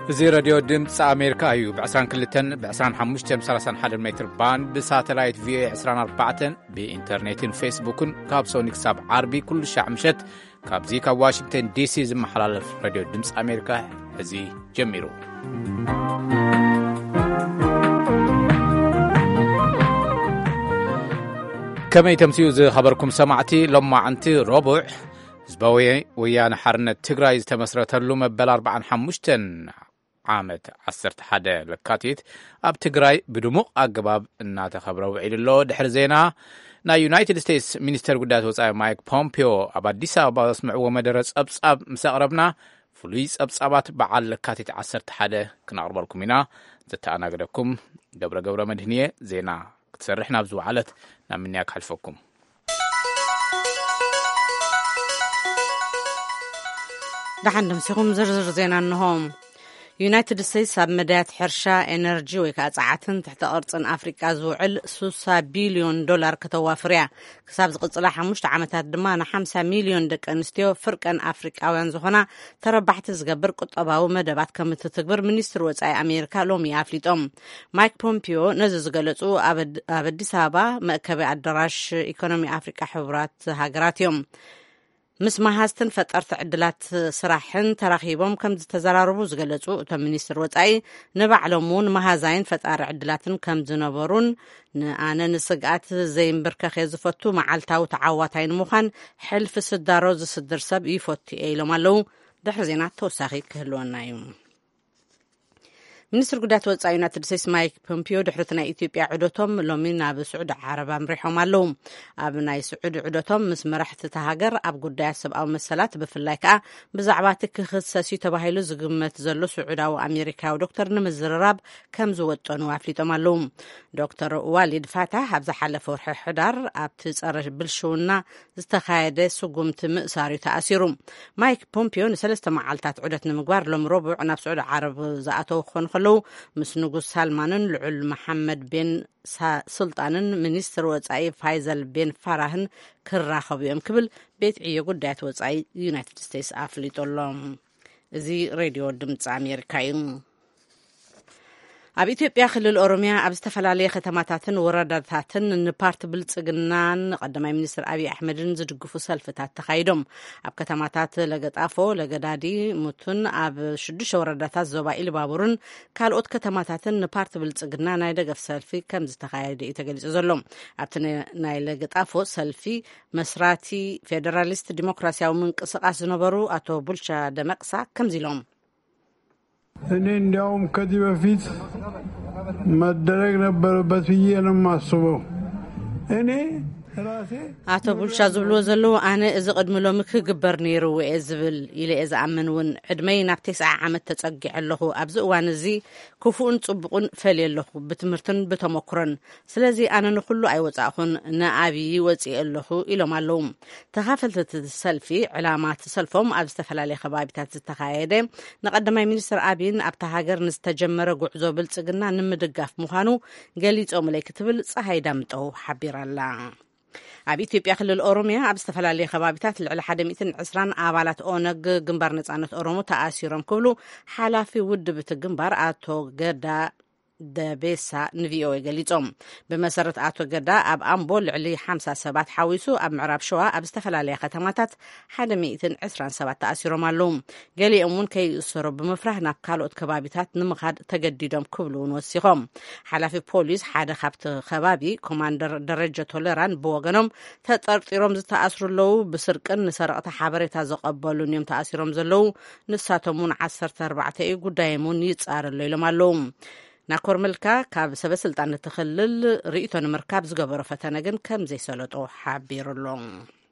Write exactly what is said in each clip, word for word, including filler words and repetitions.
زي راديو دمس أمريكا أيو بعسران كلتن بعسران حمشتن بسلسان حد المتر بان بساتلايت في عسران أربعتن بإنترنتين فيسبوكن كابسونيك ساب عربي كل شعمشت كابزي كواشنطن دي سي زم حلال راديو دمس أمريكا هزي جميرو كما يتمسيو زي خبركم سمعتي لما عنتي ربع زباوي ويانا حرنة تقرايز تمسرتلو مبال أربعان حمشتن عامت عصرت حدا لكاتيت اب تقراي بدموق أقباب الناتا خبرو وعيد اللو دحر زينا نا يونايتد ستيتس مينستر قدات وصاي مايك بومبيو أبا ديسا أبا اسمعوا مدرس أبصاب مساقربنا فلويس أبصابات بعال لكاتيت عصرت حدا كنا أربالكم هنا زتا قدكم قبرة قبرة مدهنية زينا تسرحنا بزو عالت نامنياك حلفكم دحن نمسيكم زرزر زينا أنهم يونايتد ستيتس اب مدات حرشا انرجي وكاصعاتن تحت ارصن افريقيا زوعل ستين بليون دولار كتوافريا كساب زقصلا خمسة عامታት ድማ خمسة مليون دق انستيو فرقن افريقاوያን ዝኾና ተረባሕቲ ዝገብር ቁጠባዊ መደባት ከም እትትግብር ሚኒስትር ወጻኢ ኣሜሪካ ሎሚ ኣፍሊጦም ማይክ ፖምፒዮ ነዚ ዝገለጹ ኣብ ኣዲስ ኣበባ መእከቢ ኣዳራሽ ኢኮኖሚ ኣፍሪቃ ሕብራት ሃገራት እዮም ምስ ማሃስተን ፈጠርት ዕድላት ስራሕን ተራኺቦም ከም ዝተዘራረቡ ዝገለጹ እቶም ሚኒስትር ወጻኢ ንባዕሎምን ማሃዛይን ፈጣሪ ዕድላትን ከም ዝነበሩን ንኣነ ንስግኣት ዘይምብርከኸ ዝፈቱ መዓልታዊ ተዓዋታይን ምዃን ሕልፊ ስዳሮ ዝስድር ሰብ ይፈቱ ኢሎም ኣለዉ ድሕሪ ዜና ተወሳኺ ክህልወና እዩ ሚኒስትር ጉዳት ወጻኢ ዩናይትድ ስቴትስ ማይክ ፖምፒዮ ድሕሪ ናይ ኢትዮጵያ ዕዶቶም ሎሚ ናብ ስዑድ ዓረብ ኣምሪሖም ኣለዉ ኣብ ናይ ስዑድ ዕዶቶም ምስ መራሕቲ ሃገር ኣብ ጉዳያት ሰብኣዊ መሰላት ብፍላይ ከዓ ብዛዕባ ክኽሰሲ ተባሂሉ ዝግመት ዘሎ ስዑዳዊ ኣሜሪካዊ ዶክተር ንምዝርራብ ከም ዝወጠኑ ኣፍሊጦም ኣለዉ ዶክተር ዋሊድ ፋታህ ኣብ ዝሓለፈ ወርሒ ሕዳር ኣብቲ ጸረ ብልሽውና ዝተኻየደ ስጉምቲ ምእሳር ተኣሲሩ ማይክ ፖምፒዮ ንሰለስተ መዓልታት ዑደት ንምግባር ሎሚ ረቡዕ ናብ ስዑድ ዓረብ ዝኣተው ክኾኑ لو مس نጉስ ሳልማንን ልዑል መሐመድ ቤን ስልጣንን ሚኒስትር ወጻኢ ፋይዘል ቤን ፋራህን ክራኸቡ እዮም ክብል ቤት ዕዮ ጉዳያት ወጻኢ ዩናይትድ ስቴትስ ኣፍሊጦሎም እዚ ሬድዮ ድምጽ ኣሜሪካ እዩ ኣብ ኢትዮጵያ ክልል ኦሮሚያ ኣብ ዝተፈላለዩ ከተማታትን ወረዳታትን ንፓርቲ ብልጽግናን ቀዳማይ ሚኒስትር አብይ አሕመድን ዝድግፉ ሰልፍታት ተኻይዶም ኣብ ከተማታት ለገጣፎ ለገዳዲ ሙቱን ኣብ ሽዱሽተ ወረዳታት ዞባ ኢሉባቡርን ካልኦት ከተማታትን ንፓርቲ ብልጽግና ናይ ደገፍ ሰልፊ ከም ዝተኻየደ ተገሊጹ ዘሎ ኣብቲ ናይ ለገጣፎ ሰልፊ መስራቲ ፌደራሊስት ዲሞክራሲያዊ ምንቅስቃስ ዝነበሩ አቶ ቡልቻ ደመቅሳ ከም ዚሎም እኔ እንዲያውም ከዚህ በፊት መደረግ ነበረበት ብዬ ነው የማስበው እኔ አቶ ቡልቻ ዝብሎ ዘሎ ኣነ እዚ ቅድሚ ሎሚ ክግበር ነይሩ ወይ ዝብል ኢለ ዝኣምንውን ዕድመይ ናብ ተስዓ ዓመት ተጸጊዕ ኣለኹ ኣብዚ እዋን እዚ ክፉኡን ጽቡቕን ፈልየለኹ ብትምህርትን ብተመክሮን ስለዚ ኣነ ንኹሉ ኣይወጻእኹን ንኣብይ ወጽእ ኣለኹ ኢሎም ኣለዉ ተኻፈልቲ ሰልፊ ዕላማት ሰልፎም ኣብ ዝተፈላለዩ ከባቢታት ዝተኻየደ ንቀዳማይ ሚኒስትር አብይን ኣብታ ሃገር ንዝተጀመረ ጉዕዞ ብልጽግና ንምድጋፍ ምዃኑ ገሊጾም ለይ ክትብል ፀሓይ ዳምጠው ሓቢራላ ኣብ ኢትዮጵያ ክልል ኦሮሚያ ኣብ ዝተፈላለዩ ከባቢታት ልዕሊ one hundred twenty ኣባላት ኦነግ ግንባር ነጻነት ኦሮሞ ተኣሲሮም ክብሉ ሓላፊ ውድብ እቲ ግንባር ኣቶ ገዳ ደቤሳ ንቪኦኤ ገሊጾም ብመሰረት ኣቶ ገዳ ኣብ ኣምቦ ልዕሊ خمسة ሰባት ሓዊሱ ኣብ ምዕራብ ሸዋ ኣብ ዝተፈላለዩ ከተማታት one hundred twenty ሰባት ተኣሲሮም ኣለዉ ገሊኦም እውን ከይእሰሩ ብምፍራህ ናብ ካልኦት ከባቢታት ንምኻድ ተገዲዶም ክብሉ ወሲኾም ሓላፊ ፖሊስ ሓደ ካብቲ ከባቢ ኮማንደር ደረጃ ቶለራን ብወገኖም ተጠርጢሮም ዝተኣስሩለው ብስርቅን ንሰረቕቲ ሓበሬታ ዘቐበሉን እዮም ተኣሲሮም ዘለው ንሳቶም እውን عشرة أربعة እዩ ጉዳዮምን ይጻረሉ ኢሎም ኣለዉ ናኮር መልካ ካብ ሰበስልጣን ተኸልል ርእቶን መርከብ ዝገበረ ፈተነ ግን ከም ዘይሰለጦ ሓቢሩሎም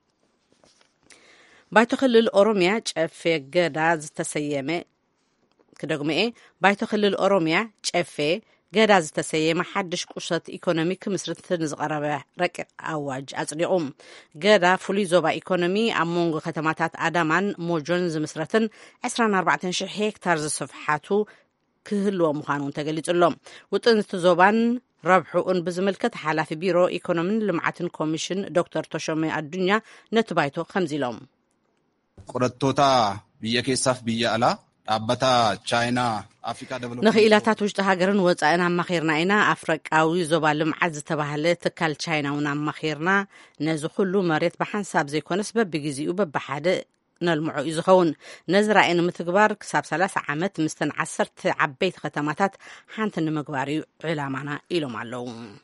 ባይቶ ክልል ኦሮሚያ ጨፌ ገዳ ዝተሰየመ ከደግመኤ ባይቶ ክልል ኦሮሚያ ጨፌ ገዳ ዝተሰየመ ሓድሽ ቁሸት ኢኮኖሚክ ምስርትን ዝቀረበ ረቂቅ ኣዋጅ ኣጽዲቁም ገዳ ፍሉይ ዞባ ኢኮኖሚ ኣብ ሞንጎ ከተማታት ኣዳማን ሞጆን ዝምስረትን عشرة وأربعين ألف ሄክታር ዝስፍሓቱ ክህልዎ ምዃኑን ተገሊጹሎም ውጥንት ዞባን ረብሑን ብዝምልከት ሓላፊ ቢሮ ኢኮኖሚን ልምዓትን ኮሚሽን ዶክተር ተሾመ አዱኛ ነቲ ባይቶ ከምዚሎም ቆረቶታ ብየ ኬሳፍ ብየ አላ አባታ ቻይና አፍሪካ ዴቨሎፕመንት ንኽኢላታት ውሽጢ ሃገርን ወፃእን ኣማኺርና ኢና ኣፍሪቃዊ ዞባ ልምዓት ዝተባህለ ትካል ቻይናውን ኣማኺርና ነዚ ኩሉ መሬት ብሓንሳብ ዘይኮነስ በቢግዚኡ በብሓደ ነልምዖ እዩ ዝኸውን ነዚ ራእይ ንምትግባር ክሳብ ሰላሳ ዓመት ምስተን ዓሰርተ ዓበይቲ ከተማታት ሓንቲ ንምግባር እዩ ዕላማና ኢሎም ኣለዉ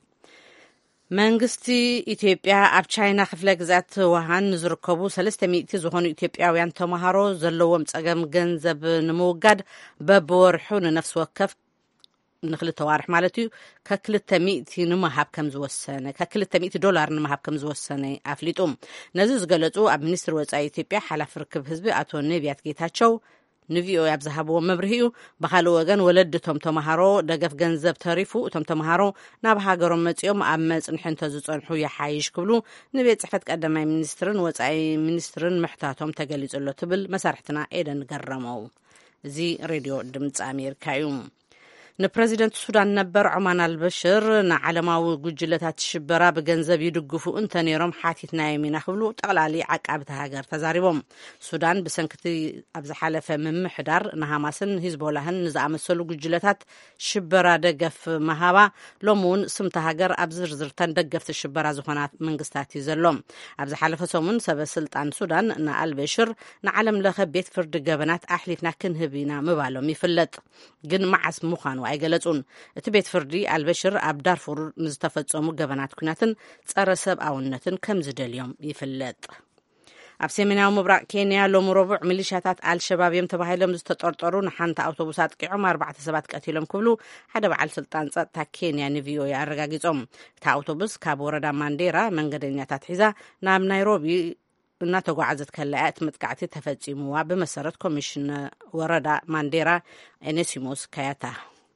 መንግስቲ ኢትዮጵያ ኣብ ቻይና ክፍለ ግዛት ውሃን ዝርከቡ ሰለስተ ሚእቲ ዝኾኑ ኢትዮጵያውያን ተማሃሮ ዘለዎም ጸገም ገንዘብ ንምውጋድ በብወርሑ ንነፍሲ ወከፍ ንክልተ ዋርሕ ማለት እዩ ከክልተ ሚእቲ ንምሃብ ከም ዝወሰነ ከክልተ ሚእቲ ዶላር ንምሃብ ከም ዝወሰነ ኣፍሊጡ ነዚ ዝገለጹ ኣብ ሚኒስትሪ ወጻኢ ኢትዮጵያ ሓላፍ ርክብ ህዝቢ ኣቶ ነቢያት ጌታቸው ንቪኦኤ ኣብ ዝሃብዎ መብርሂኡ ብኻልእ ወገን ወለድቶም ተማሃሮ ደገፍ ገንዘብ ተሪፉ እቶም ተማሃሮ ናብ ሃገሮም መጺኦም ኣብ መጽንሒ እንተዝጸንሑ ይሓይሽ ክብሉ ንቤት ጽሕፈት ቀዳማይ ሚኒስትርን ወጻኢ ሚኒስትርን ምሕታቶም ተገሊጹሎ ትብል መሳርሕትና ኤደን ገረመው እዚ ሬድዮ ድምፂ ኣሜሪካ እዩ ንፕሬዚደንት ሱዳን ነበር ዑማር አልበሽር ንዓለማዊ ጉጅለታት ሽበራ ብገንዘብ ይድግፉ እንተ ነይሮም ሓቲትናዮም ኢና ክብሉ ጠቕላሊ ዓቃብቲ ሃገር ተዛሪቦም ሱዳን ብሰንኪቲ ኣብ ዝሓለፈ ምምሕዳር ንሃማስን ሂዝቦላህን ንዝኣመሰሉ ጉጅለታት ሽበራ ደገፍ መሃባ ሎሚ እውን ስምቲ ሃገር ኣብ ዝርዝርተን ደገፍቲ ሽበራ ዝኾና መንግስታት እዩ ዘሎ ኣብ ዝሓለፈ ሰሙን ሰበስልጣን ሱዳን ንአልበሽር ንዓለም ለኸ ቤት ፍርዲ ገበናት ኣሕሊፍና ክንህብ ኢና ምባሎም ይፍለጥ ግን መዓስ ምዃኑ ኣይገለጹን እቲ ቤት ፍርዲ አልበሽር ኣብ ዳርፉር ንዝተፈጸሙ ገበናት ኩናትን ጸረ ሰብኣውነትን ከም ዝደልዮም ይፍለጥ ኣብ ሰሜናዊ ምብራቅ ኬንያ ሎሚ ረቡዕ ሚሊሻታት አልሸባብ እዮም ተባሂሎም ዝተጠርጠሩ ንሓንቲ ኣውቶቡስ ኣጥቂዖም ኣርባዕተ ሰባት ቀቲሎም ክብሉ ሓደ በዓል ስልጣን ጸጥታ ኬንያ ንቪኦኤ ኣረጋጊጾም እታ ኣውቶቡስ ካብ ወረዳ ማንዴራ መንገደኛታት ሒዛ ናብ ናይሮቢ እናተጓዓዘት ከላ እቲ መጥቃዕቲ ተፈጺሙዋ ብመሰረት ኮሚሽን ወረዳ ማንዴራ ኤኔሲሞስ ካያታ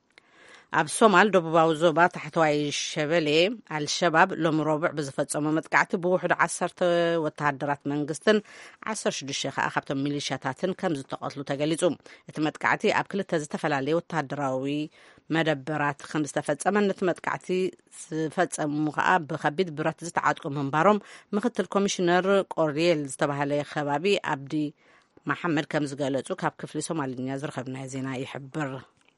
ኣብ ሶማል ደቡባዊ ዞባ ታሕተዋይ ሸበሌ አልሸባብ ሎሚ ረቡዕ ብዝፈጸሞ መጥቃዕቲ ብውሕዱ ዓሰርተ ወተሃደራት መንግስትን ዓሰርተ ሽዱሽተ ከዓ ካብቶም ሚሊሻታትን ከም ዝተቐትሉ ተገሊጹ እቲ መጥቃዕቲ ኣብ ክልተ ዝተፈላለየ ወተሃደራዊ መደበራት ከም ዝተፈጸመ ነቲ መጥቃዕቲ ዝፈጸሙ ከዓ ብከቢድ ብረት ዝተዓጥቁ ምንባሮም ምክትል ኮሚሽነር ቆርየል ዝተባህለ ከባቢ ኣብዲ መሐመድ ከም ዝገለጹ ካብ ክፍሊ ሶማሊኛ ዝረኸብናዮ ዜና ይሕብር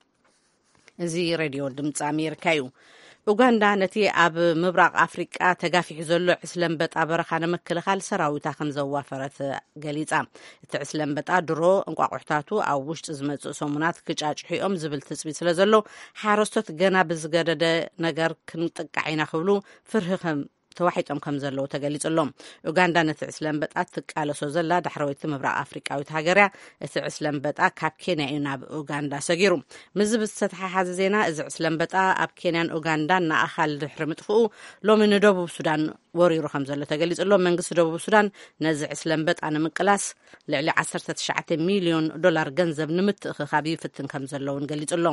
እዚ ሬድዮ ድምፂ ኣሜሪካ እዩ ኡጋንዳ ነቲ ኣብ ምብራቅ ኣፍሪቃ ተጋፊሑ ዘሎ ዕስለንበጣ በረኻ ንምክልኻል ሰራዊታ ከም ዘዋፈረት ገሊጻ እቲ ዕስለንበጣ ድሮ እንቋቑሕታቱ ኣብ ውሽጢ ዝመጽእ ሰሙናት ክጫጭሕኦም ዝብል ትፅቢት ስለ ዘሎ ሓረስቶት ገና ብዝገደደ ነገር ክንጥቃዕ ኢና ክብሉ ፍርሂ ከም ተዋሒጦም ከም ዘለዉ ተገሊጹሎም ኡጋንዳ ነቲ ዕስለንበጣ ትቃለሶ ዘላ ዳሕረወይቲ ምብራቅ ኣፍሪቃዊት ሃገርያ እቲ ዕስለንበጣ ካብ ኬንያ እዩ ናብ ኡጋንዳ ሰጊሩ ምዝ ብዝተተሓሓዘ ዜና እዚ ዕስለንበጣ ኣብ ኬንያን ኡጋንዳን ንኣኻል ድሕሪ ምጥፍኡ ሎሚ ንደቡብ ሱዳን ወሪሩ ከም ዘሎ ተገሊጹሎ መንግስቲ ደቡብ ሱዳን ነዚ ዕስለንበጣ ንምቅላስ ልዕሊ ዓሰርተ ትሽዓተ ሚልዮን ዶላር ገንዘብ ንምትእኽኻብ ይፍትን ከም ዘለውን ገሊጹሎም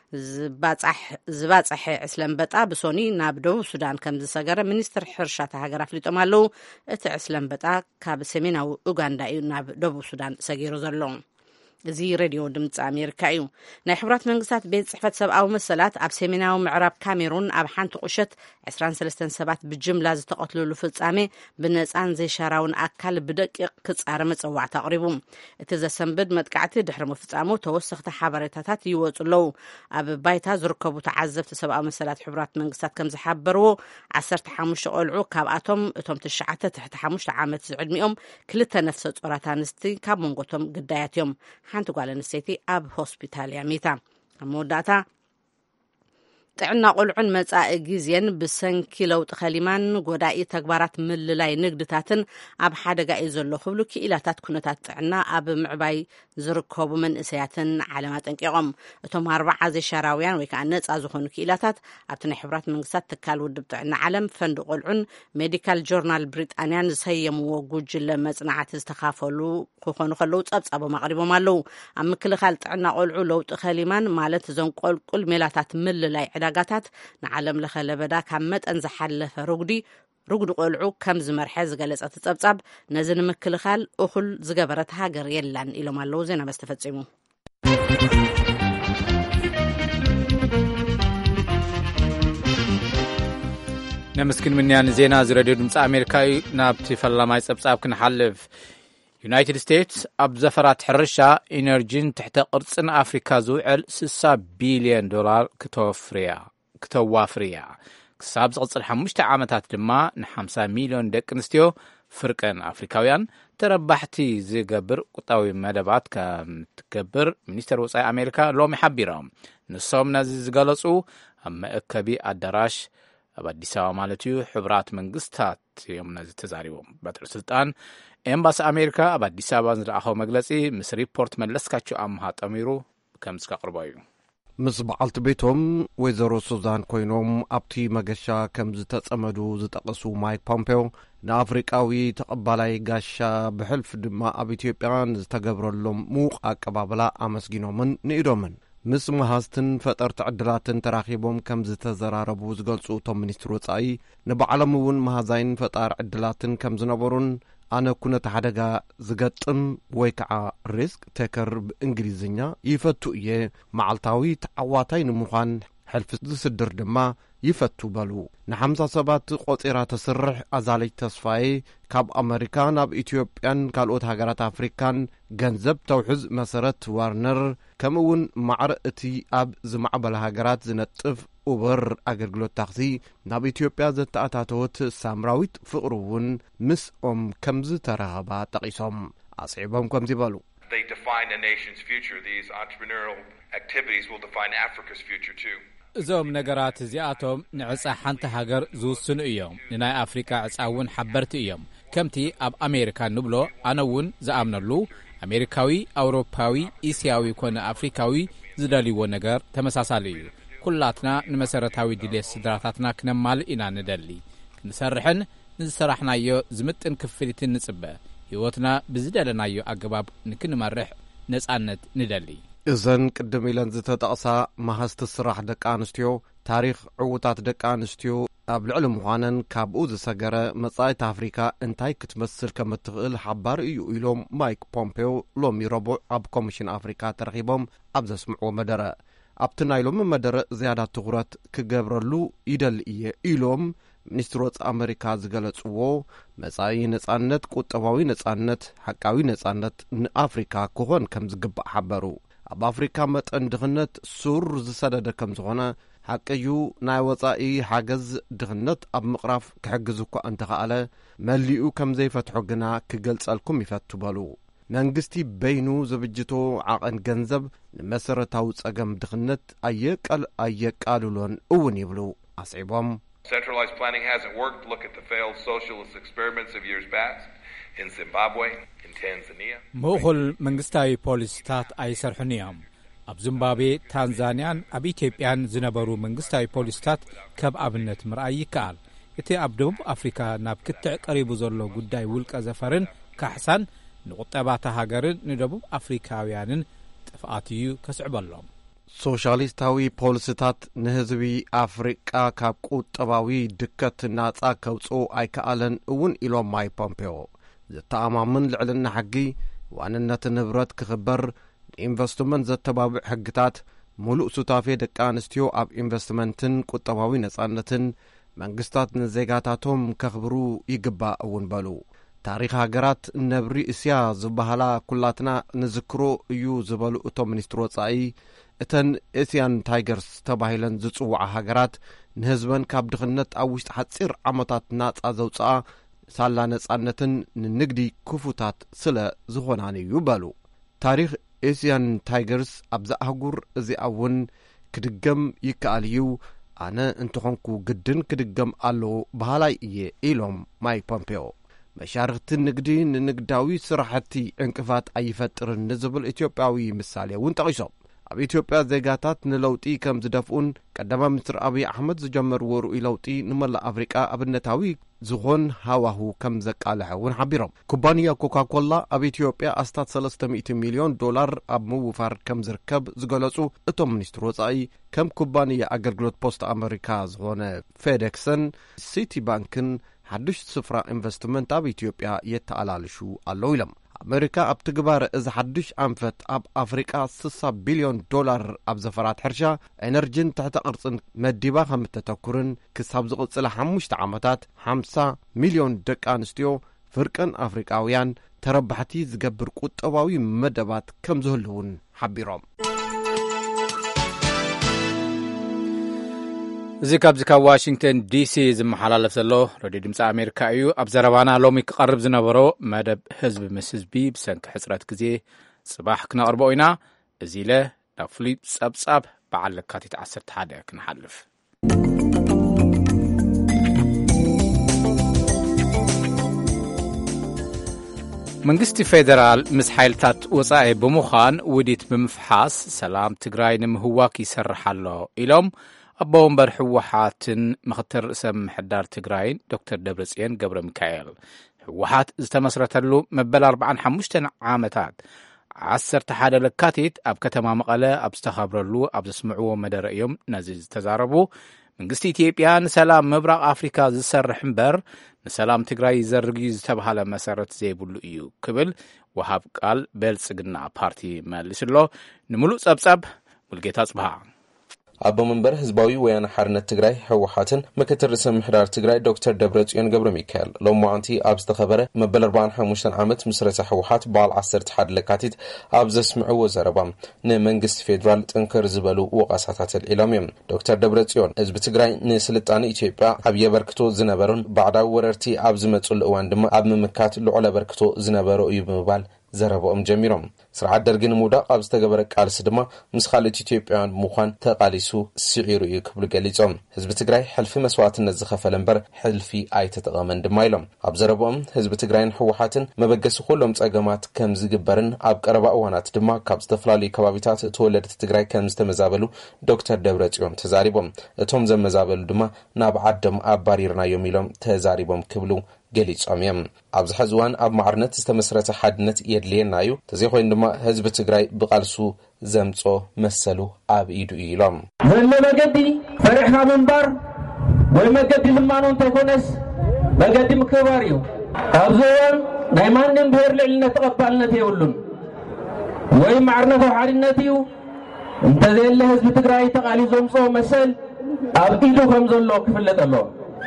ዝባፅሐ ዕስለንበጣ ብሶኒ ናብ ደቡብ ሱዳን ከም ዝሰገረ ሚኒስትር ሕርሻታ ሃገር ኣፍሊጦም ኣለዉ እቲ ዕስለንበጣ ካብ ሰሜናዊ ኡጋንዳ እዩ ናብ ደቡብ ሱዳን ሰጊሩ ዘሎ እዚ ሬድዮ ድምፂ ኣሜሪካ እዩ ናይ ሕቡራት መንግስታት ቤት ጽሕፈት ሰብኣዊ መሰላት ኣብ ሰሜናዊ ምዕራብ ካሜሩን ኣብ ሓንቲ ቁሸት عشرين وثلاثين ሰባት ብጅምላ ዝተቐትሉሉ ፍጻሜ ብነፃን ዘይሻራውን ኣካል ብደቂቕ ክጻረ መጽዋዕቲ ኣቕሪቡ እቲ ዘሰንብድ መጥቃዕቲ ድሕሪ ምፍጻሙ ተወሰኽቲ ሓበሬታታት ይወጹ ኣለዉ ኣብ ባይታ ዝርከቡ ተዓዘብቲ ሰብኣዊ መሰላት ሕቡራት መንግስታት ከም ዝሓበርዎ ዓሰርተ ሓሙሽተ ቆልዑ ካብኣቶም እቶም ትሽዓተ ትሕቲ ሓሙሽተ ዓመት ዝዕድሚኦም ክልተ ነፍሰ ጾራት ኣንስቲ ካብ መንጎቶም ግዳያት እዮም ሓንቲ ጓል ኣንስተይቲ ኣብ ሆስፒታል እያ ሜታ ኣብ መወዳእታ ጥዕና ቆልዑን መጻኢ ግዜን ብሰንኪ ለውጢ ኸሊማን ጎዳኢ ተግባራት ምልላይ ንግድታትን ኣብ ሓደጋ እዩ ዘሎ ክብሉ ክኢላታት ኩነታት ጥዕና ኣብ ምዕባይ ዝርከቡ መንእሰያትን ዓለም ኣጠንቂቖም እቶም ኣርባዓ ዘይሻራውያን ወይ ከዓ ነጻ ዝኾኑ ክኢላታት ኣብቲ ናይ ሕቡራት መንግስታት ትካል ውድብ ጥዕና ዓለም ፈንዲ ቆልዑን ሜዲካል ጆርናል ብሪጣንያን ዝሰየምዎ ጉጅለ መጽናዕቲ ዝተኻፈሉ ክኾኑ ከለዉ ጸብጻቦም ኣቕሪቦም ኣለዉ ኣብ ምክልኻል ጥዕና ቆልዑ ለውጢ ኸሊማን ማለት እዞም ቆልቁል ሜላታት ምልላይ ዕዳጋታት ንዓለም ለኸ ለበዳ ካብ መጠን ዝሓለፈ ርጉዲ ርጉዲ ቆልዑ ከም ዝመርሐ ዝገለጸት ጸብጻብ ነዚ ንምክልኻል እኹል ዝገበረት ሃገር የላን ኢሎም ኣለዉ ዜና በስተፈጺሙ ነመስክን ምንያን ዜና ዝረድዮ ድምፂ ኣሜሪካ ናብቲ ፈላማይ ጸብጻብ ክንሓልፍ ዩናይትድ ስቴትስ ኣብ ዘፈራት ሕርሻ ኢነርጂን ትሕተ ቅርጽን ኣፍሪካ ዝውዕል ስሳ ቢልዮን ዶላር ክተዋፍርያ ክሳብ ዝቕጽል ሓሙሽተ ዓመታት ድማ ንሓምሳ ሚልዮን ደቂ ኣንስትዮ ፍርቀን ኣፍሪካውያን ተረባሕቲ ዝገብር ቁጣዊ መደባት ከም ትገብር ሚኒስተር ወጻኢ ኣሜሪካ ሎሚ ሓቢሮም። ንሶም ነዚ ዝገለጹ ኣብ መእከቢ ኣዳራሽ ኣብ ኣዲስ ኣበባ ማለት እዩ ሕብራት መንግስታት እዮም ነዚ ተዛሪቦም። በትሪ ስልጣን ኤምባሲ ኣሜሪካ ኣብ ኣዲስ ኣበባ ዝለኣኸው መግለጺ ምስ ሪፖርት መለስካቸው ኣምሃ ጠሚሩ ከም ዝቀርቦ እዩ። ምስ በዓልቲ ቤቶም ወይዘሮ ሱዛን ኮይኖም ኣብቲ መገሻ ከም ዝተጸመዱ ዝጠቐሱ ማይክ ፖምፔዮ ንኣፍሪቃዊ ተቐባላይ ጋሻ ብሕልፍ ድማ ኣብ ኢትዮጵያን ዝተገብረሎም ምዉቕ ኣቀባብላ ኣመስጊኖምን ንኢዶምን ምስ መሃዝትን ፈጠርቲ ዕድላትን ተራኺቦም ከም ዝተዘራረቡ ዝገልጹ እቶም ሚኒስትር ወጻኢ ንባዕሎም እውን መሃዛይን ፈጣሪ ዕድላትን ከም ዝነበሩን ኣነ ኩነት ሓደጋ ዝገጥም ወይ ከዓ ሪስክ ቴከር ብእንግሊዝኛ ይፈቱ እየ መዓልታዊ ተዓዋታይ ንምዃን ሕልፊ ዝስድር ድማ ይፈቱ በሉ። ንሓምሳ ሰባት ቆፂራ ተስርሕ ኣዛለጅ ተስፋዬ ካብ ኣሜሪካ ናብ ኢትዮጵያን ካልኦት ሃገራት ኣፍሪካን ገንዘብ ተውሕዝ መሰረት ዋርነር ከምኡውን ማዕረ እቲ ኣብ ዝማዕበለ ሃገራት ዝነጥፍ ኡበር ኣገልግሎት ታክሲ ናብ ኢትዮጵያ ዘተኣታተወት ሳምራዊት ፍቅሩ እውን ምስኦም ከም ዝተረኸባ ጠቂሶም ኣስዒቦም ከምዚ በሉ። They define a nation's future. These entrepreneurial activities will define Africa's future too. እዞም ነገራት እዚኣቶም ንዕጻ ሓንቲ ሃገር ዝውስኑ እዮም። ንናይ ኣፍሪካ ዕጻውን ሓበርቲ እዮም። ከምቲ ኣብ ኣሜሪካ ንብሎ ኣነ እውን ዝኣምነሉ ኣሜሪካዊ፣ ኣውሮፓዊ፣ እስያዊ ኮነ ኣፍሪካዊ ዝደልይዎ ነገር ተመሳሳሊ እዩ። ኩላትና ንመሰረታዊ ድሌት ስድራታትና ክነማልእ ኢና ንደሊ። ክንሰርሕን ንዝሰራሕናዮ ዝምጥን ክፍሊትን ንጽበ ህይወትና ብዝደለናዮ ኣገባብ ንክንመርሕ ነጻነት ንደሊ። እዘን ቅድም ኢለን ዝተጠቕሳ ማህስቲ ስራሕ ደቂ ኣንስትዮ ታሪክ ዕውታት ደቂ ኣንስትዮ ኣብ ልዕሊ ምዃነን ካብኡ ዝሰገረ መጻኢት ኣፍሪካ እንታይ ክትመስል ከም እትኽእል ሓባር እዩ ኢሎም ማይክ ፖምፔዮ ሎሚ ረቡዕ ኣብ ኮሚሽን ኣፍሪካ ተረኺቦም ኣብ ዘስምዕዎ መደረ ኣብቲ ናይ ሎሚ መደረ ዝያዳ ትኹረት ክገብረሉ ይደሊ እየ ኢሎም ሚኒስትር ወጻኢ ኣሜሪካ ዝገለጽዎ መጻኢ ነጻነት፣ ቁጠባዊ ነጻነት፣ ሓቃዊ ነጻነት ንኣፍሪካ ክኾን ከም ዝግባእ ሓበሩ። ኣብ ኣፍሪካ መጠን ድኽነት ሱር ዝሰደደ ከም ዝኾነ ሓቀዩ ናይ ወጻኢ ሓገዝ ድኽነት ኣብ ምቕራፍ ክሕግዝ እኳ እንተኸኣለ መሊኡ ከም ዘይፈትሖ ግና ክገልጸልኩም ይፈቱ በሉ። መንግስቲ በይኑ ዝብጅቶ ዓቐን ገንዘብ ንመሰረታዊ ጸገም ድኽነት ኣየቀል ኣየቃልሎን እውን ይብሉ ኣስዒቦም። Centralized planning hasn't worked. Look at the failed socialist experiments of years past in Zimbabwe, in Tanzania. ምኹል መንግስታዊ ፖሊሲታት ኣይሰርሑን እዮም። ኣብ ዚምባብዌ፣ ታንዛንያን ኣብ ኢትዮጵያን ዝነበሩ መንግስታዊ ፖሊሲታት ከም ኣብነት ምርኣይ ይከኣል። እቲ ኣብ ደቡብ ኣፍሪካ ናብ ክትዕ ቀሪቡ ዘሎ ጉዳይ ውልቀ ዘፈርን ካሕሳን ንቁጠባታ ሃገርን ንደቡብ ኣፍሪካውያንን ጥፍኣት እዩ ከስዕበሎም። ሶሻሊስታዊ ፖሊሲታት ንህዝቢ ኣፍሪቃ ካብ ቁጠባዊ ድከት ናጻ ከውፅኡ ኣይከኣለን እውን ኢሎም ማይ ፖምፔዮ ዘተኣማምን ልዕልና ሓጊ ዋንነት ንብረት ክኽበር ኢንቨስትመንት ዘተባብዕ ሕግታት ሙሉእ ሱታፌ ደቂ ኣንስትዮ ኣብ ኢንቨስትመንትን ቁጠባዊ ነጻነትን መንግስታት ንዜጋታቶም ከኽብሩ ይግባእ እውን በሉ። ታሪክ ሃገራት ነብሪ እስያ ዝበሃላ ኩላትና ንዝክሮ እዩ ዝበሉ እቶም ሚኒስትር ወጻኢ እተን ኤስያን ታይገርስ ተባሂለን ዝጽውዓ ሃገራት ንህዝበን ካብ ድኽነት ኣብ ውሽጢ ሓፂር ዓመታት ናጻ ዘውፅኣ ሳላ ነጻነትን ንንግዲ ክፉታት ስለ ዝኾናን እዩ በሉ። ታሪክ ኤስያን ታይገርስ ኣብ ዝኣህጉር እዚኣ እውን ክድገም ይከኣል እዩ። ኣነ እንትኾንኩ ግድን ክድገም ኣለዎ ባህላይ እየ ኢሎም ማይክ ፖምፔዮ መሻርክቲ ንግዲ ንንግዳዊ ስራሕቲ ዕንቅፋት ኣይፈጥርን ንዝብል ኢትዮጵያዊ ምሳሌ እውን ጠቂሶም ኣብ ኢትዮጵያ ዜጋታት ንለውጢ ከም ዝደፍኡን ቀዳማይ ሚኒስትር ኣብይ ኣሕመድ ዝጀመርዎ ርኡይ ለውጢ ንመላእ ኣፍሪቃ ኣብነታዊ ዝኾን ሃዋሁ ከም ዘቃልሐ እውን ሓቢሮም ኩባንያ ኮካኮላ ኣብ ኢትዮጵያ ኣስታት ሰለስተ ሚእቲ ሚልዮን ዶላር ኣብ ምውፋር ከም ዝርከብ ዝገለጹ እቶም ሚኒስትር ወጻኢ ከም ኩባንያ ኣገልግሎት ፖስታ ኣሜሪካ ዝኾነ ፌዴክስን ሲቲ ባንክን ሓድሽ ስፍራ ኢንቨስትመንት ኣብ ኢትዮጵያ የተኣላልሹ ኣለዉ ኢሎም ኣሜሪካ ኣብ ትግባር እዚ ሓድሽ ኣንፈት ኣብ ኣፍሪቃ ስሳ ቢልዮን ዶላር ኣብ ዘፈራት ሕርሻ ኤነርጂን ትሕተ ቅርጽን መዲባ ከም እተተኩርን ክሳብ ዝቕጽለ ሓሙሽተ ዓመታት ሓምሳ ሚልዮን ደቂ ኣንስትዮ ፍርቅን ኣፍሪቃውያን ተረባሕቲ ዝገብር ቁጠባዊ መደባት ከም ዝህልውን ሓቢሮም እዚ ካብዚ ካብ ዋሽንግተን ዲሲ ዝመሓላለፍ ዘሎ ሬድዮ ድምፂ ኣሜሪካ እዩ ኣብ ዘረባና ሎሚ ክቐርብ ዝነበሮ መደብ ህዝቢ ምስ ህዝቢ ብሰንኪ ሕፅረት ግዜ ጽባሕ ክነቕርቦ ኢና እዚ ለ ናብ ፍሉይ ጸብጻብ በዓል ለካቲት ዓሰርተ ሓደ ክንሓልፍ መንግስቲ ፌደራል ምስ ሓይልታት ወጻኢ ብምዃን ውዲት ብምፍሓስ ሰላም ትግራይ ንምህዋክ ይሰርሕ ኣሎ ኢሎም ኣቦ ወንበር ሕወሓትን ምክትል ርእሰ ምሕዳር ትግራይን ዶክተር ደብረጽዮን ገብረ ሚካኤል ሕወሓት ዝተመስረተሉ መበል ኣርባዓን ሓሙሽተን ዓመታት ዓሰርተ ሓደ ለካቲት ኣብ ከተማ መቐለ ኣብ ዝተኸብረሉ ኣብ ዘስምዕዎ መደረ እዮም ነዚ ዝተዛረቡ መንግስቲ ኢትዮጵያ ንሰላም ምብራቕ ኣፍሪካ ዝሰርሕ እምበር ንሰላም ትግራይ ዘርጊ ዝተባሃለ መሰረት ዘይብሉ እዩ ክብል ወሃብ ቃል ብልጽግና ፓርቲ መልስሎ ንምሉእ ጸብጻብ ሙልጌታ ጽባህ ኣቦ መንበር ህዝባዊ ወያነ ሓርነት ትግራይ ሕወሓትን ምክትል ርእሰ ምሕዳር ትግራይ ዶክተር ደብረጽዮን ገብረ ሚካኤል ሎማዓንቲ ኣብ ዝተኸበረ መበል ኣርባዓን ሓሙሽተን ዓመት ምስረታ ሕወሓት በዓል ዓሰርተ ሓደ ለካቲት ኣብ ዘስምዕዎ ዘረባ ንመንግስቲ ፌደራል ጥንክር ዝበሉ ወቃሳታት ኣልዒሎም እዮም ዶክተር ደብረጽዮን ህዝቢ ትግራይ ንስልጣነ ኢትዮጵያ ዓብዪ ኣበርክቶ ዝነበሮን ባዕዳዊ ወረርቲ ኣብ ዝመጹሉ እዋን ድማ ኣብ ምምካት ልዑል ኣበርክቶ ዝነበሮ እዩ ብምባል ዘረቦኦም ጀሚሮም ስርዓት ደርጊ ንምውዳቕ ኣብ ዝተገበረ ቃልሲ ድማ ምስ ካልኦት ኢትዮጵያውያን ብምዃን ተቓሊሱ ስዒሩ እዩ ክብሉ ገሊጾም ህዝቢ ትግራይ ሕልፊ መስዋዕትነት ዝኸፈለ እምበር ሕልፊ ኣይተጠቐመን ድማ ኢሎም ኣብ ዘረቦኦም ህዝቢ ትግራይን ሕወሓትን መበገሲ ኩሎም ጸገማት ከም ዝግበርን ኣብ ቀረባ እዋናት ድማ ካብ ዝተፈላለዩ ከባቢታት ተወለድቲ ትግራይ ከም ዝተመዛበሉ ዶክተር ደብረጽዮን ተዛሪቦም እቶም ዘመዛበሉ ድማ ናብ ዓዶም ኣባሪርናዮም ኢሎም ተዛሪቦም ክብሉ ገሊጾም እዮም ኣብዚ ሕዚ እዋን ኣብ ማዕርነት ዝተመስረተ ሓድነት የድልየና እዩ ተዘይኮይኑ ድማ ህዝቢ ትግራይ ብቃልሱ ዘምጾ መሰሉ ኣብ ኢዱ ኢሎም ዘሎ መገዲ ፈሪሕና ምንባር ወይ መገዲ ልማኖ እንተይኮነስ መገዲ ምክባር እዩ ኣብዚ እዋን ናይ ማንም ብሄር ልዕልነት ተቐባልነት የብሉን ወይ ማዕርነት ሓድነት እዩ እንተዘየለ ህዝቢ ትግራይ ተቓሊሱ ዘምጾ መሰል ኣብ ኢዱ ከም ዘሎ ክፍለጥ ኣሎ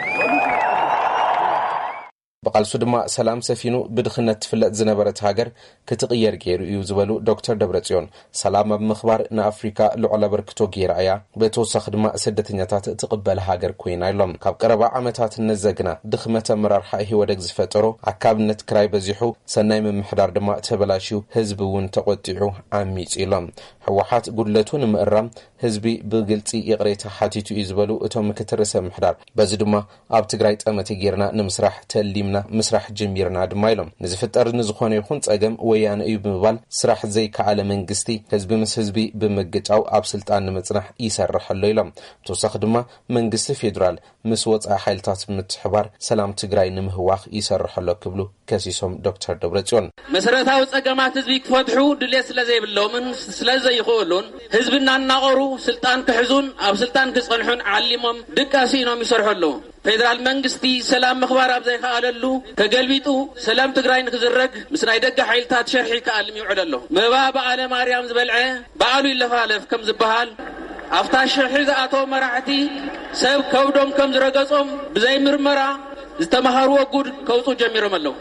በቃልሱ ድማ ሰላም ሰፊኑ ብድኽነት ትፍለጥ ዝነበረት ሃገር ክትቕየር ገይሩ እዩ ዝበሉ ዶክተር ደብረጽዮን ሰላም ኣብ ምኽባር ንኣፍሪካ ልዑል ኣበርክቶ ገይራ እያ ብተወሳኺ ድማ ስደተኛታት ትቕበል ሃገር ኮይና ኢሎም ካብ ቀረባ ዓመታት ነዘግና ድኽመት ኣመራርሓ ህወደግ ዝፈጠሮ ኣካብነት ክራይ በዚሑ ሰናይ ምምሕዳር ድማ ተበላሽዩ ህዝቢ እውን ተቆጢዑ ዓሚፅ ኢሎም ሕወሓት ጉድለቱ ንምእራም ህዝቢ ብግልፂ ይቕሬታ ሓቲቱ እዩ ዝበሉ እቶም ምክትል ርእሰ ምሕዳር በዚ ድማ ኣብ ትግራይ ጠመተ ጌርና ንምስራሕ ተሊምና ምስራሕ ጀሚርና ድማ ኢሎም ንዝፍጠር ንዝኾነ ይኹን ጸገም ወያነ እዩ ብምባል ስራሕ ዘይከኣለ መንግስቲ ህዝቢ ምስ ህዝቢ ብምግጫው ኣብ ስልጣን ንምጽናሕ ይሰርሕ ኣሎ ኢሎም ተወሳኺ ድማ መንግስቲ ፌደራል ምስ ወጻኢ ሓይልታት ምትሕባር ሰላም ትግራይ ንምህዋኽ ይሰርሕ ኣሎ ክብሉ ከሲሶም ዶክተር ደብረጽዮን መሰረታዊ ጸገማት ህዝቢ ክፈትሑ ድሌት ስለዘይብሎምን ስለዘይኽእሉን ህዝቢ እናናቐሩ ስልጣን ክሕዙን ኣብ ስልጣን ክጸንሑን ዓሊሞም ድቃሲ ኢኖም ይሰርሑ ኣለዉ ፌደራል መንግስቲ ሰላም ምኽባር ኣብ ዘይከኣለሉ ተገልቢጡ ሰላም ትግራይ ንክዝረግ ምስ ናይ ደገ ሓይልታት ሸርሒ ከኣልም ይውዕል ኣሎ መባ በዓለ ማርያም ዝበልዐ በዓሉ ይለፋለፍ ከም ዝበሃል ኣፍታ ሸርሒ ዝኣተው መራሕቲ ሰብ ከብዶም ከም ዝረገጾም ብዘይ ምርመራ ዝተመሃርዎ ጉድ ከውፁ ጀሚሮም ኣለዉ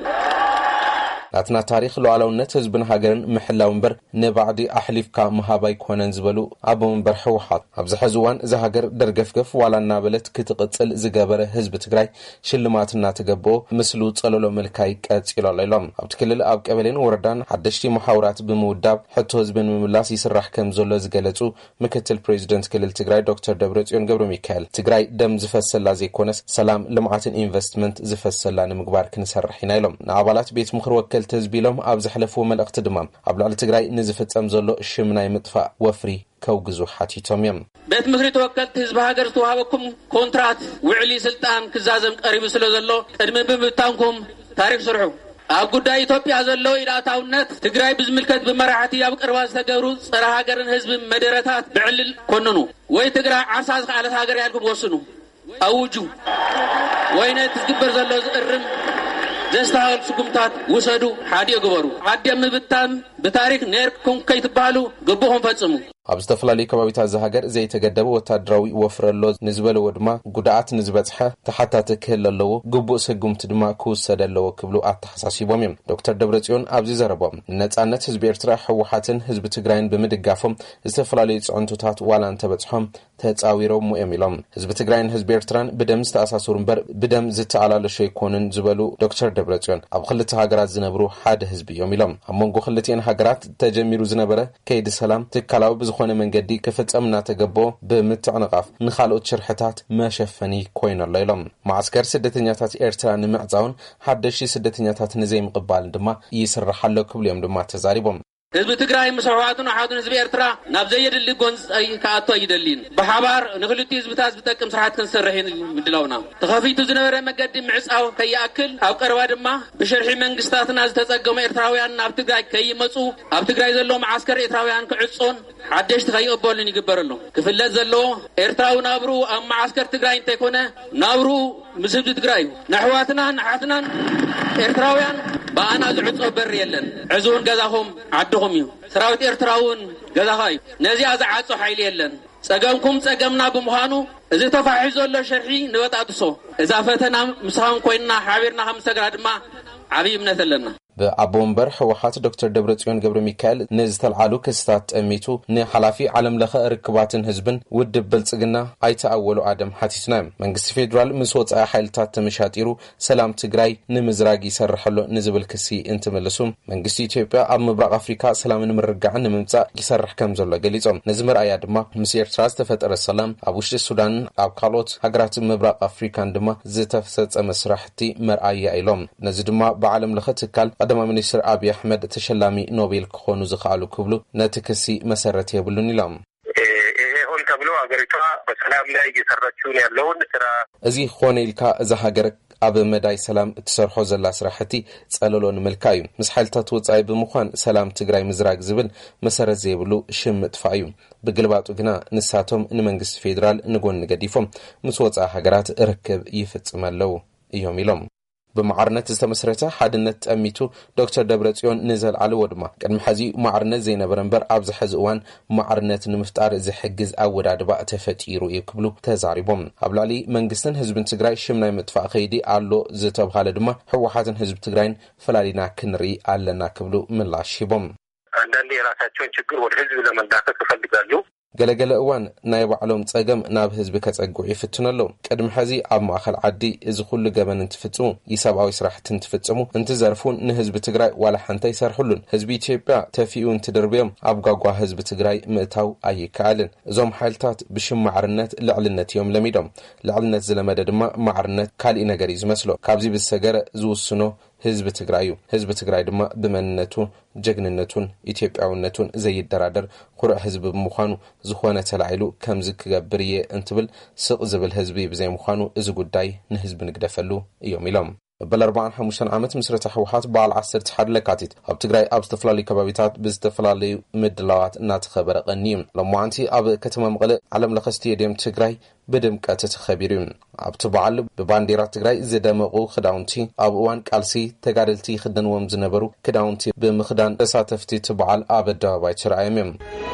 ናትና ታሪክ ሉዓላውነት ህዝብን ሃገርን ምሕላው እምበር ንባዕዲ ኣሕሊፍካ መሃባይ ኮነን ዝበሉ ኣቦ መንበር ሕወሓት ኣብዚ ሕዚ እዋን እዚ ሃገር ደርገፍገፍ ዋላ እናበለት ክትቕፅል ዝገበረ ህዝቢ ትግራይ ሽልማት እናተገብኦ ምስሉ ጸለሎ መልካይ ቀፂሉ ኣሎ ኢሎም ኣብቲ ክልል ኣብ ቀበሌን ወረዳን ሓደሽቲ መሓውራት ብምውዳብ ሕቶ ህዝብን ምምላስ ይስራሕ ከም ዘሎ ዝገለጹ ምክትል ፕሬዚደንት ክልል ትግራይ ዶክተር ደብረጽዮን ገብረ ሚካኤል ትግራይ ደም ዝፈሰላ ዘይኮነስ ሰላም ልምዓትን ኢንቨስትመንት ዝፈሰላ ንምግባር ክንሰርሕ ኢና ኢሎም ንኣባላት ቤት ምክር ወከል ተዝቢሎም ኣብ ዝሕለፉ መልእኽቲ ድማ ኣብ ላዕሊ ትግራይ ንዝፍጸም ዘሎ ሽም ናይ ምጥፋእ ወፍሪ ከውግዙ ሓቲቶም እዮም ቤት ምክሪ ተወከልቲ ህዝቢ ሃገር ዝተዋሃበኩም ኮንትራት ውዕሊ ስልጣን ክዛዘም ቀሪቡ ስለ ዘሎ ቅድሚ ብምብታንኩም ታሪክ ስርሑ ኣብ ጉዳይ ኢትዮጵያ ዘሎ ኢዳታውነት ትግራይ ብዝምልከት ብመራሕቲ ኣብ ቅርባ ዝተገብሩ ፀረ ሃገርን ህዝቢ መደረታት ብዕልል ኮንኑ ወይ ትግራይ ዓርሳ ዝኸኣለት ሃገር ያልኩም ወስኑ ኣውጁ ወይ ነቲ ዝግበር ዘሎ ዝእርም ዘስተሃል ስጉምታት ውሰዱ ሓዲዮ ግበሩ ዓድዮም ምብታን ብታሪክ ነርኩም ከይትባሉ ግቡኹም ፈጽሙ ኣብ ዝተፈላለዩ ከባቢታት ዝሃገር ዘይተገደበ ወታደራዊ ወፍረሎ ንዝበለዎ ድማ ጉዳኣት ንዝበጽሐ ተሓታተ ክህለለዎ ግቡእ ስጉምቲ ድማ ክውሰደለዎ ክብሉ ኣተሓሳሲቦም እዮም። ዶክተር ደብረጽዮን ኣብዚ ዘረቦም ነጻነት ህዝቢ ኤርትራ ሕወሓትን ህዝቢ ትግራይን ብምድጋፎም ዝተፈላለዩ ጽዕንቱታት ዋላ እንተበጽሖም ተጻዊሮም እዮም ኢሎም ህዝቢ ትግራይን ህዝቢ ኤርትራን ብደም ዝተኣሳሰሩ እምበር ብደም ዝተኣላለሹ ኣይኮኑን ዝበሉ ዶክተር ደብረጽዮን ኣብ ክልተ ሃገራት ዝነብሩ ሓደ ህዝቢ እዮም ኢሎም ኣብ መንጎ ክልቲአን ሃገራት ተጀሚሩ ዝነበረ ከይዲ ሰላም ትካላዊ ዝኾነ መንገዲ ክፍጸም እናተገበኦ ብምትዕንቃፍ ንኻልኦት ሽርሕታት መሸፈኒ ኮይነሎ ኢሎም ማዕስከር ስደተኛታት ኤርትራ ንምዕዛውን ሓደሽቲ ስደተኛታት ንዘይምቕባል ድማ ይስራሓሎ ክብሉ እዮም ድማ ተዛሪቦም ህዝቢ ትግራይ መስዋዕቱን ሓዱን ህዝቢ ኤርትራ ናብ ዘየድሊ ጎንጽ ኣይ ካኣቶ ይደሊን በሓባር ንኽልቲ ህዝብታት ዝጠቅም ስርዓት ክንሰርሕ ምድላውና ተኸፊቱ ዝነበረ መገዲ ምዕጻው ከይኣክል ኣብ ቀረባ ድማ ብሸርሒ መንግስታትና ዝተጸገሙ ኤርትራውያን ናብ ትግራይ ከይመጹ ኣብ ትግራይ ዘሎ ማዓስከር ኤርትራውያን ክዕጾን ሓደሽቲ ከይቕበሉን ይግበረሉ ክፍለጥ ዘሎ ኤርትራዊ ናብሩ ኣብ ማዓስከር ትግራይ እንተይኮነ ናብሩ ምስ ህዝቢ ትግራይ ንኣሕዋትናን ኣሓትናን ኤርትራውያን በኣና ዝዕጾ በሪ የለን ዕዙውን ገዛኹም ዓድኹም እዩ ሰራዊት ኤርትራውን ገዛኻዩ ነዚኣ ዝዓጾ ሓይሊ የለን ጸገምኩም ጸገምና ብምዃኑ እዚ ተፋሒ ዘሎ ሸርሒ ንበጣጥሶ እዛ ፈተና ምስኻን ኮይንና ሓቢርና ከም ሰግራ ድማ ዓብይ እምነት ኣለና በአቦንበር ሕወሓት ዶክተር ደብረጽዮን ገብረ ሚካኤል ነዝተልዓሉ ክስታት ጠሚቱ ንሓላፊ ዓለም ለኸ ርክባትን ህዝብን ውድብ ብልጽግና ኣይተኣወሉ ኣደም ሓቲስና መንግስቲ ፌደራል ምስ ወጻኢ ሓይልታት ተመሻጢሩ ሰላም ትግራይ ንምዝራግ ይሰርሐሎ ንዝብል ክሲ እንትመልሱ መንግስቲ ኢትዮጵያ ኣብ ምብራቅ ኣፍሪካ ሰላምን ምርጋዕን ንምምጻእ ይሰርሕ ከም ዘሎ ገሊጾም ነዚ ምርኣያ ድማ ምስ ኤርትራ ዝተፈጠረ ሰላም ኣብ ውሽጢ ሱዳን ኣብ ካልኦት ሃገራት ምብራቅ ኣፍሪካን ድማ ዝተፈጸመ ስራሕቲ መርኣያ ኢሎም ነዚ ድማ ብዓለም ለኸ ትካል ቀደማ ሚኒስትር አብይ አህመድ ተሸላሚ ኖቤል ከሆኑ ዝኻሉ ክብሉ ነትክሲ መሰረት የብሉን ኢሎም ይሄ ሆን ተብሎ አገሪቷ በሰላም ላይ እየሰራችውን ያለውን ስራ እዚ ኾነልካ እዛ ሀገር ኣብ መዳይ ሰላም ትሰርሖ ዘላ ስራሕቲ ጸለሎን መልካዩ ምስ ሓይልታት ወጻኢ ብምዃን ሰላም ትግራይ ምዝራግ ዝብል መሰረት ዘይብሉ ሽም ጥፋዩ ብግልባጡ ግና ንሳቶም ንመንግስቲ ፌደራል ንጎን ገዲፎም ምስ ወጻኢ ሃገራት ርክብ ይፍጽመለው እዮም ኢሎም بمعرنت استمسرته حدنت أميتو دكتور دبرتيون نزل على ودما كان محزي معرنت زينب رنبر أبز حزوان معرنت نمفتار زحجز أول عدباء تفتيرو يقبلو تزاربهم قبلالي منجستن حزب تجراي شمنا متفق خيدي على زتب خالدما هو حاتن حزب تجراين فلالينا كنري علنا قبلو من لاشيبهم عندنا راساتون شكر والحزب لما داخل تفضل ገለገለ እዋን ናይ ባዕሎም ጸገም ናብ ህዝቢ ከጸጉዕ ይፍትነሎ ቀድም ሕዚ ኣብ ማእኸል ዓዲ እዚ ኩሉ ገበን እንትፍጽሙ ይሰብኣዊ ስራሕቲ እንትፍጽሙ እንትዘርፉን ንህዝቢ ትግራይ ዋላ ሓንታ ይሰርሑሉን ህዝቢ ኢትዮጵያ ተፊኡ እንትድርብዮም ኣብ ጓጓ ህዝቢ ትግራይ ምእታው ኣይከኣልን እዞም ሓይልታት ብሽም ማዕርነት ልዕልነት እዮም ለሚዶም ልዕልነት ዝለመደ ድማ ማዕርነት ካልእ ነገር እዩ ዝመስሎ ካብዚ ብሰገረ ዝውስኖ ህዝብ ትግራዩ ህዝብ ትግራይ ድማ ብመንነቱ ጀግንነቱን ኢትዮጵያውነቱን ዘይደራደር ቁርዕ ህዝብ ብምዃኑ ዝኾነ ተላዒሉ ከምዚ ክገብርየ እንትብል ስቕ ዝብል ህዝቢ ብዘይ ምዃኑ እዚ ጉዳይ ንህዝብ ንግደፈሉ እዮም ኢሎም በል أربعة وخمسين ዓመት ምስረታ ሕወሓት በዓል ዓሰርተ ሓደ ለካቲት ኣብ ትግራይ ኣብ ዝተፈላለዩ ከባቢታት ብዝተፈላለዩ ምድላዋት እናተኸበረ ቀኒዩ ሎማዓንቲ ኣብ ከተማ መቐለ ዓለም ለኸ ስቴድየም ትግራይ بدمقت تخبيرون ابت بعل ببانديرا تግራይ ዝደመቁ ክዳውንቲ ኣብ እዋን ቃልሲ ተጋደልቲ ክደንዎም ዝነበሩ ክዳውንቲ ብምኽዳን ተሳተፍቲ ትበዓል ኣብ ኣደባባይ ትራእዮም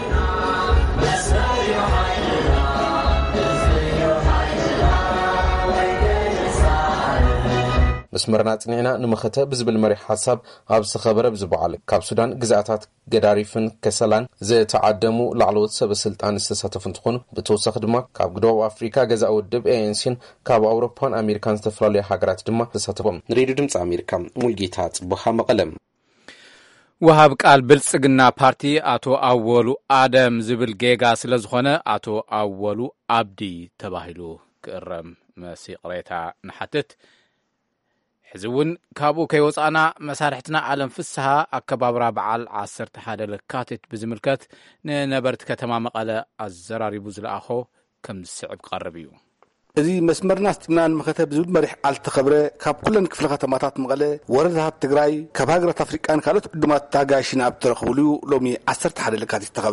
مسمرنا تنينا نمخته بزبل مريح حساب عب سخبره بزبعال كاب سودان جزاتات جداريفن كسلان زي تعدمو لعلوت سب السلطان استساتفن تكون بتوسخ دما كاب جدو أفريقيا جزاء الدب إنسين كاب أوروبان أمريكان استفلالي حجرات دما استساتفهم نريد دمت أمريكا ملجيتات بحام قلم وهاب قال بلصقنا بارتي اتو اولو ادم زبل جيغا سلازخونه اتو اولو عبدي تباهلو كرم مسي قريتا نحتت حزون كابو كيوصانا مسارحتنا عالم فسها اكبابرا بعال عصرت حدا لكاتت بزملكت نبرت كتما مقاله الزراري بوزلاخو كم صعب قربيو እዚ መስመርና ስጥናን መከተ ብዙ መሪሕ አልተኸብረ ካብ ኩለን ክፍለ ከተማታት መቀለ ወረዳታት ትግራይ ካብ ሃገራት አፍሪካን ካልኦት ድማት ታጋሽን ኣብ ተረኽብሉ ሎሚ ዓሰርተ ሓደ ለካቲት ተኸብረ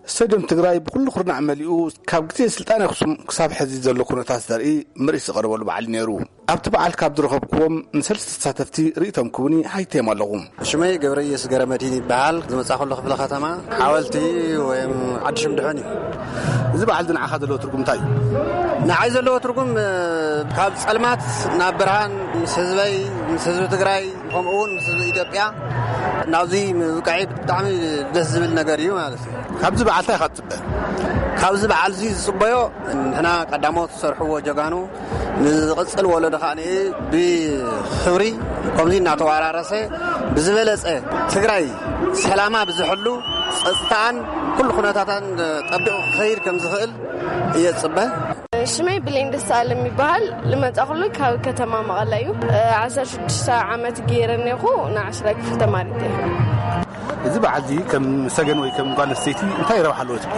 ستاديوم تግራይ بكل خرنا عمليو ካብ ግዜ ስልጣን ኣክሱም ክሳብ ሕዚ ዘሎ ኩነታት ዘርኢ ምርኢት ዝቀርበሉ በዓል ነይሩ ኣብቲ በዓል ካብ ዝረከብክዎም ንሰለስተ ተሳተፍቲ ርእቶም ክውኒ ሃይተም ኣለኹም ሽመይ ገብረየስ ገረመዲን ይበሃል ዝመጻኸሉ ክፍለ ከተማ ሓወልቲ ወይ ዓዲሽ ምድሕን እዚ በዓል ድንዓኻ ዘለዎ ትርጉም እንታይ ንዓይ ዘለዎ ትርጉም ካብ ጸልማት ናብ ብርሃን ምስ ህዝበይ ምስ ህዝቢ ትግራይ ከምኡውን ምስ ኢትዮጵያ ናብዚ ምብቃዒ ብጣዕሚ ደስ ዝብል ነገር እዩ ማለት እዩ ካብዚ በዓል እንታይ ካጽበ ካብዚ በዓል እዚ ዝጽበዮ ንሕና ቀዳሞት ዝሰርሕዎ ጀጋኑ ንዝቕጽል ወለዶ ኸዓኒ ብኽብሪ ከምዚ እናተወራረሰ ብዝበለጸ ትግራይ ሰላማ ብዝሕሉ ጸጥታን ኩሉ ኩነታታን ጠቢቑ ክኸይድ ከም ዝኽእል እየ ዝጽበ ሽመይ ብሌን ደሳለም ይበሃል ልመጻኸሉ ካብ ከተማ መቐለ እዩ ዓሰርተ ሽዱሽተ ዓመት ገይረኒኹ ንዓሽራ ክፍሊ ተማሪት እየ እዚ በዓል እዚ ከም ሰገን ወይ ከም ጓል ኣንስተይቲ እንታይ ረብሓ ኣለዎ ትብሉ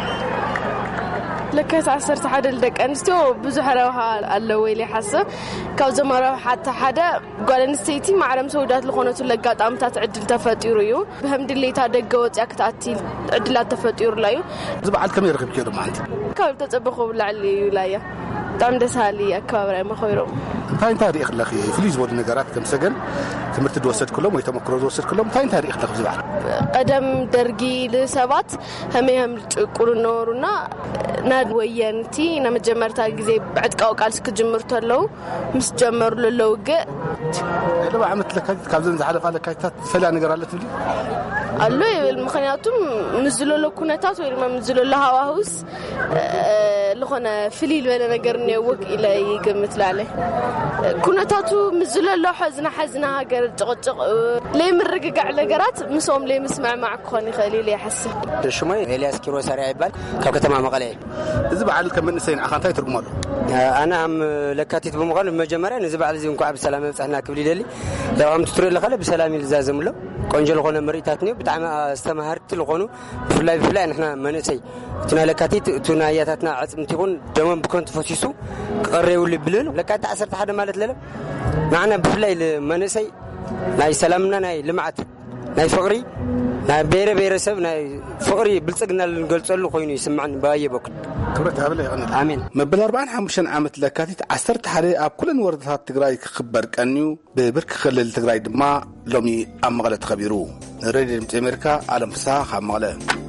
ለከት ዓሰርተ ሓደ ደቂ ኣንስትዮ ብዙሕ ረብሓ ኣለዎ ኢለ ይሓስብ ካብዞም ረብሓት ሓደ ጓል ኣንስተይቲ ማዕረም ሰውዳት ዝኾነቱ ለጋጣምታት ዕድል ተፈጢሩ እዩ ብህም ድሌታ ደገ ወፅያ ክትኣቲ ዕድላት ተፈጢሩላ እዩ እዚ በዓል ከመይ ረኺብክዮ ማለት ካብ ተጸበኹ ብላዕሊ እዩ ላያ በጣም ደስ ሃሊ ኣከባብራ መኸይሮም እንታይ እንታይ ሪኢኽ ለኺ ፍሉይ ዝበሉ ነገራት ከም ሰገን ትምህርቲ ዝወሰድክሎም ወይ ተመክሮ ዝወሰድክሎም እንታይ እንታይ ሪኢኽ ለኺ ዝበዓል ቀደም ደርጊ ለሰባት ከመይም ጭቁሩ ነበሩና ናድ ወየንቲ ንመጀመርታ ግዜ ብዕጥቃው ቃልስ ክጅምር ተለው ምስ ጀመሩ ለውገ ለባ ዓመት ለካቲት ካብዘን ዝሓለፋ ለካቲታት ፈላ ነገር አለ ትብሊ አሎ ይብል ምክንያቱም ምዝለሎ ኩነታት ወይ ድማ ምዝለሎ ሃዋሁስ ለኾነ ፍሊል በለ ነገር ነውቅ ኢለ ይገምት ላለ ኩነታቱ ምዝለሎ ሐዝና ሐዝና ሀገር ጭቅጭቅ ለምርግጋዕ ነገራት ምሶም ለምስማዕ ማዕ ኮን ይኸሊ ለይሐስብ ሽሞይ ኤልያስ ኪሮስ አርያ ይባል ካብ ከተማ መቀለ እዚ በዓል ከመንሰይን አኻንታይ ትርጉማሉ አና አም ለካቲት በመቀለ መጀመሪያ ነዚ በዓል እዚ እንኳን በሰላም መጽሐና ክብል ይደሊ ለዋም ትትሪ ለኸለ በሰላም ይልዛዘምሎ ቆንጆ ለኾነ መሪታት ነው በጣም አስተማህርት ለኾኑ ፍላይ ፍላይ ንሕና መንሰይ ቱና ለካቲት ቱና ያታትና ዓጽምት ይኹን ደመን ብኮንት ፈሲሱ ቀረው ልብልን ለካቲት ዓሰርተ ሓደ ማለት ለለ ማዕና ብፍላይ ለመንሰይ ናይ ሰላምና ናይ ልማዓት ናይ ፍቅሪ ናይ ቤረ ቤረሰብ ናይ ፍቅሪ ብልጽግና ልንገልጸሉ ኮይኑ ይስማዕን ባየ በኩል ክብረት ሃብለ ይኸነ አሜን መበል ኣርባዓን ሓሙሽተን ዓመት ለካቲት ዓሰርተ ሓደ ኣብ ኩለን ወረዳታት ትግራይ ክኽበር ቀንዩ ብብርኪ ክልል ትግራይ ድማ ሎሚ ኣብ መቐለ ተኸቢሩ ሬድዮ ድምፂ ኣሜሪካ ኣለም ፍስሓ ካብ መቐለ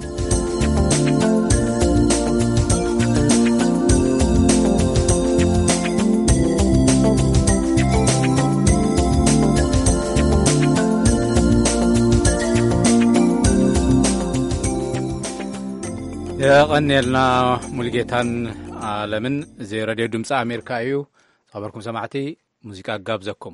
يقنيلنا ملقيتان عالمن زي راديو دمص أمريكا أيو خبركم سمعتي موسيقى قابزكم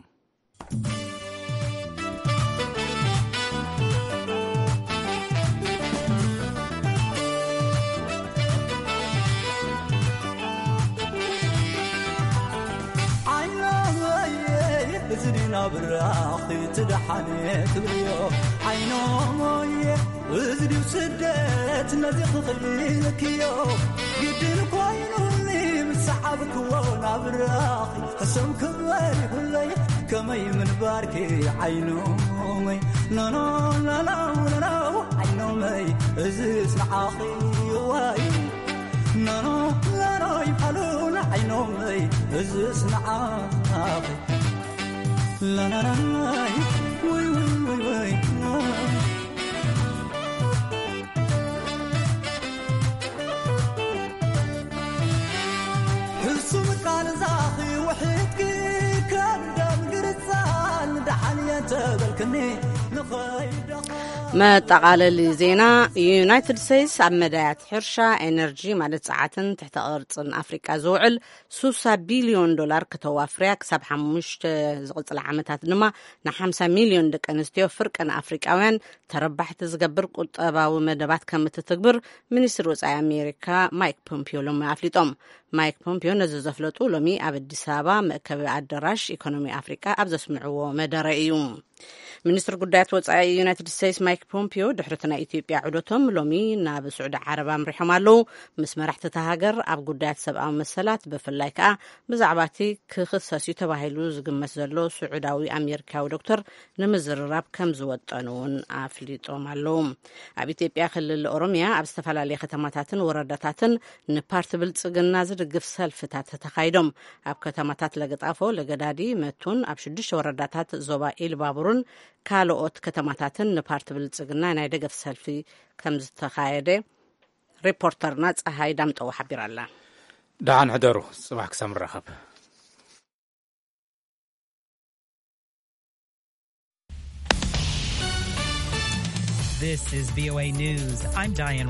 زدنا براخي تدحني كبريو عينو مويه وزدي وسدت نزيق خليلك يو قدين كوينو اللي مسحبك وانا براخي قسم كباري كلي كمي من باركي عينو مي لا لا لا لا لا عينو مي ازيس معاخي واي لا لا لا لا يفعلون عينو مي ازيس معاخي لا لا لا وي وي وي حسوم قال زاخي وحيدك كدم قرصان دحنيه تبلكني نخيد ما تقالل زينا يونايتد ستيتس ኣብ መዳያት ሕርሻ ኤነርጂ ማለት ሰዓትን ትሕተ ቅርጽን ኣፍሪካ ዝውዕል ሶስት ቢልዮን ዶላር ከተዋፍርያ ክሳብ ሓሙሽተ ዝቕጽል ዓመታት ድማ ን50 ሚልዮን ደቂ ኣንስትዮ ፍርቅን ኣፍሪካውያን ተረባሕቲ ዝገብር ቁጠባዊ መደባት ከም እትትግብር ሚኒስትር ወጻኢ ኣሜሪካ ማይክ ፖምፒዮ ሎሚ ኣፍሊጦም ማይክ ፖምፒዮ ነዚ ዘፍለጡ ሎሚ ኣብ ኣዲስ ኣበባ መእከቢ ኣዳራሽ ኢኮኖሚ ኣፍሪካ ኣብ ዘስምዕዎ መደረ እዩ ሚኒስትር ጉዳያት ወፃኢ ዩናይትድ ስቴትስ ማይክ ፖምፒዮ ድሕሪ ናይ ኢትዮጵያ ዕዶቶም ሎሚ ናብ ስዑድ ዓረብ ኣምሪሖም ኣለዉ። ምስ መራሕቲ ሃገር ኣብ ጉዳያት ሰብኣዊ መሰላት ብፍላይ ከዓ ብዛዕባ እቲ ክኽሰስ እዩ ተባሂሉ ዝግመት ዘሎ ስዑዳዊ ኣሜሪካዊ ዶክተር ንምዝርራብ ከም ዝወጠኑ እውን ኣፍሊጦም ኣለዉ። ኣብ ኢትዮጵያ ክልል ኦሮሚያ ኣብ ዝተፈላለየ ከተማታትን ወረዳታትን ንፓርቲ ብልጽግና ዝድግፍ ሰልፍታት ተካይዶም። ኣብ ከተማታት ለገጣፎ፣ ለገዳዲ፣ መቱን ኣብ ሽዱሽተ ወረዳታት ዞባ ኢሉባቡርን ካልኦት ከተማታትን ንፓርቲ ብልጽግና ናይ ደገፍ ሰልፊ ከም ዝተካየደ ሪፖርተርና ፀሓይ ዳምጠው ሓቢራ ኣላ። ደሓን ሕደሩ ጽባሕ ክሳብ ንራኸብ። This is V O A News. I'm Diane